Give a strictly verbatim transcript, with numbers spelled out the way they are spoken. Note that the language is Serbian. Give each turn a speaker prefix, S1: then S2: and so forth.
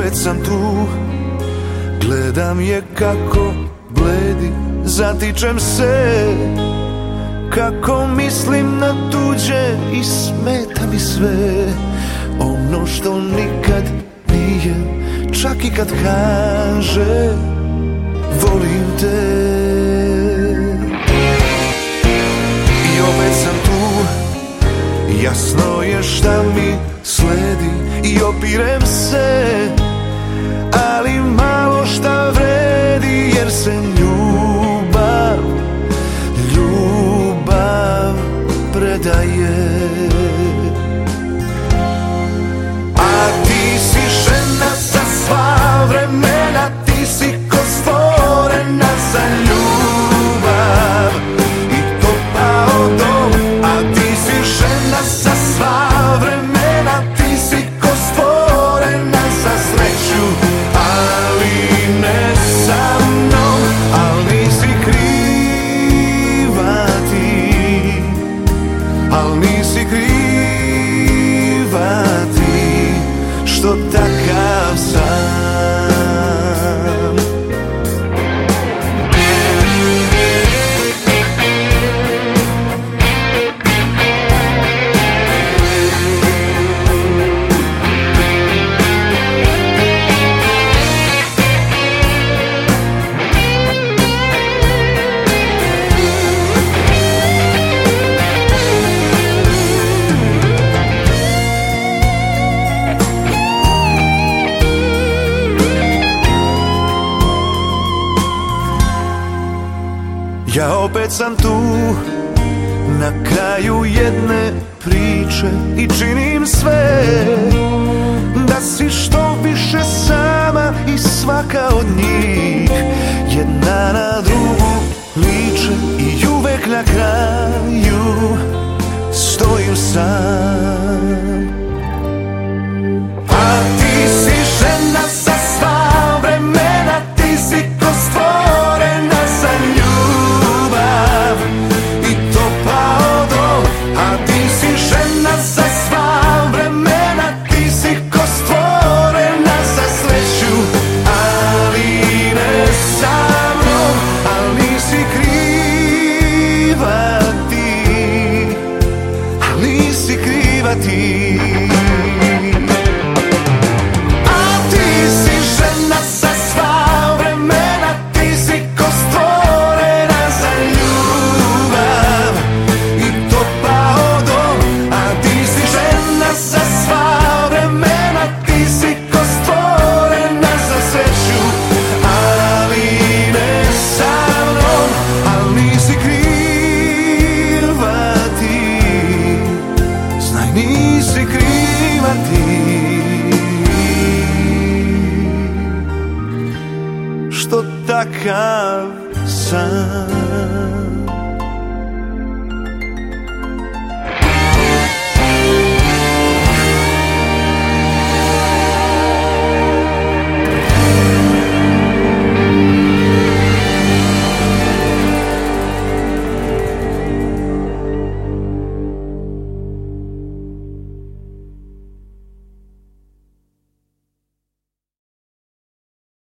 S1: opet sam tu, gledam je kako bledi, zatičem se, kako mislim na tuđe i smeta mi sve. Ono što nikad nije, čak i kad kaže volim te. I opet sam tu, jasno je šta mi sledi i opirem se, ali malo šta vredi, jer se ljubav, ljubav predaje. A ti si žena za sva vremena, ti si ko stvorena za ljubav i topao dom. A ti si žena za sva vremena, ti si ko stvorena za sreću, ali ne sa mnom, al nisi kriva ti, al nisi kriva ti, što takav sam. Ja opet sam tu, na kraju jedne priče, i činim sve da si što više sama, i svaka od njih jedna na drugu liče, i uvek na kraju stojim sam. A ti si žena za sva vremena, ti si ko stvorena za ljubav i topao dom. A ti si žena za sva vremena, ti si ko stvorena za sreću, ali ne sa mnom, al nisi kriva ti, al nisi kriva ti. Nisi kriva ti, što takav sam.